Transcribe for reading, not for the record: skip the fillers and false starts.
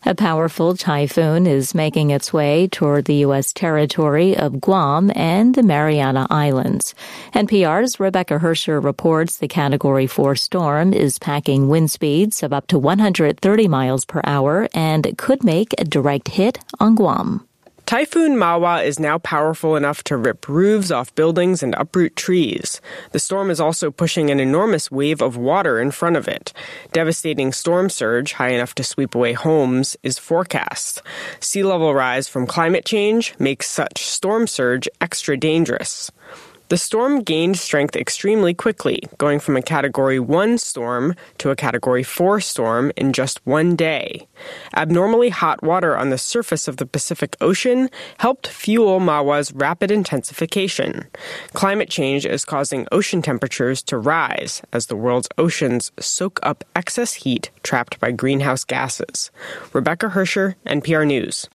A powerful typhoon is making its way toward the U.S. territory of Guam and the Mariana Islands. NPR's Rebecca Hersher reports the Category 4 storm is packing wind speeds of up to 130 miles per hour and could make a direct hit on Guam. Typhoon Mawa is now powerful enough to rip roofs off buildings and uproot trees. The storm is also pushing an enormous wave of water in front of it. Devastating storm surge, high enough to sweep away homes, is forecast. Sea level rise from climate change makes such storm surge extra dangerous. The storm gained strength extremely quickly, going from a Category 1 storm to a Category 4 storm in just one day. Abnormally hot water on the surface of the Pacific Ocean helped fuel Mawa's rapid intensification. Climate change is causing ocean temperatures to rise as the world's oceans soak up excess heat trapped by greenhouse gases. Rebecca Hersher, NPR News.